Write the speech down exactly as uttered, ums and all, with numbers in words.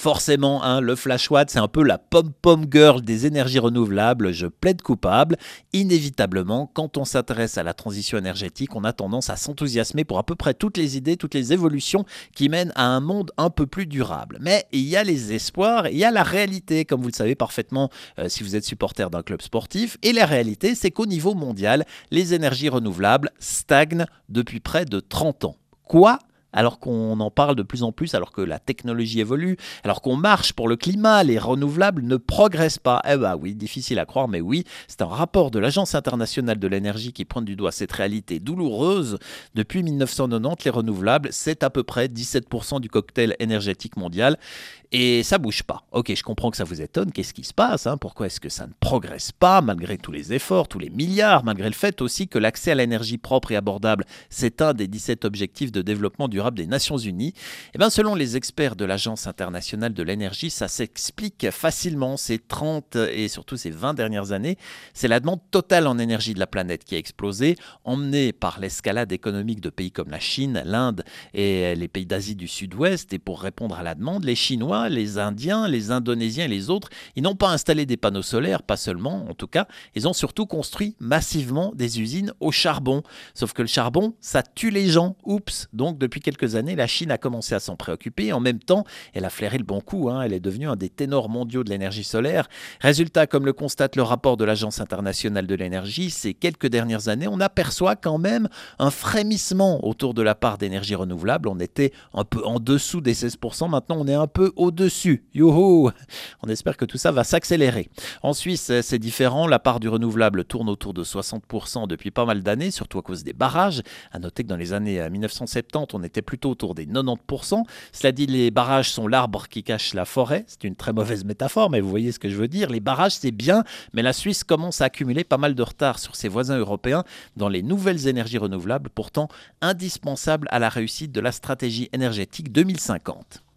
Forcément, hein, le Flash Watt, c'est un peu la pom-pom girl des énergies renouvelables, je plaide coupable. Inévitablement, quand on s'intéresse à la transition énergétique, on a tendance à s'enthousiasmer pour à peu près toutes les idées, toutes les évolutions qui mènent à un monde un peu plus durable. Mais il y a les espoirs, il y a la réalité, comme vous le savez parfaitement euh, si vous êtes supporter d'un club sportif. Et la réalité, c'est qu'au niveau mondial, les énergies renouvelables stagnent depuis près de trente ans. Quoi ? Alors qu'on en parle de plus en plus, alors que la technologie évolue, alors qu'on marche pour le climat, les renouvelables ne progressent pas. Eh bien oui, difficile à croire, mais oui, c'est un rapport de l'Agence internationale de l'énergie qui pointe du doigt cette réalité douloureuse. Depuis mille neuf cent quatre-vingt-dix, les renouvelables, c'est à peu près dix-sept pour cent du cocktail énergétique mondial. Et ça bouge pas. Ok, je comprends que ça vous étonne. Qu'est-ce qui se passe, hein? Pourquoi est-ce que ça ne progresse pas, malgré tous les efforts, tous les milliards, malgré le fait aussi que l'accès à l'énergie propre et abordable, c'est un des dix-sept objectifs de développement durable des Nations Unies? Eh bien, selon les experts de l'Agence internationale de l'énergie, ça s'explique facilement. Ces trente et surtout ces vingt dernières années, c'est la demande totale en énergie de la planète qui a explosé, emmenée par l'escalade économique de pays comme la Chine, l'Inde et les pays d'Asie du Sud-Ouest. Et pour répondre à la demande, les Chinois, les Indiens, les Indonésiens et les autres, ils n'ont pas installé des panneaux solaires, pas seulement en tout cas, ils ont surtout construit massivement des usines au charbon. Sauf que le charbon, ça tue les gens. Oups. Donc depuis quelques années, la Chine a commencé à s'en préoccuper. En même temps, elle a flairé le bon coup, hein. Elle est devenue un des ténors mondiaux de l'énergie solaire. Résultat, comme le constate le rapport de l'Agence internationale de l'énergie, ces quelques dernières années, on aperçoit quand même un frémissement autour de la part d'énergie renouvelable. On était un peu en dessous des seize pour cent, maintenant on est un peu au-dessus. Youhou! On espère que tout ça va s'accélérer. En Suisse, c'est différent. La part du renouvelable tourne autour de soixante pour cent depuis pas mal d'années, surtout à cause des barrages. À noter que dans les années mille neuf cent soixante-dix, on était plutôt autour des quatre-vingt-dix pour cent. Cela dit, les barrages sont l'arbre qui cache la forêt. C'est une très mauvaise métaphore, mais vous voyez ce que je veux dire. Les barrages, c'est bien, mais la Suisse commence à accumuler pas mal de retard sur ses voisins européens dans les nouvelles énergies renouvelables, pourtant indispensables à la réussite de la stratégie énergétique deux mille cinquante.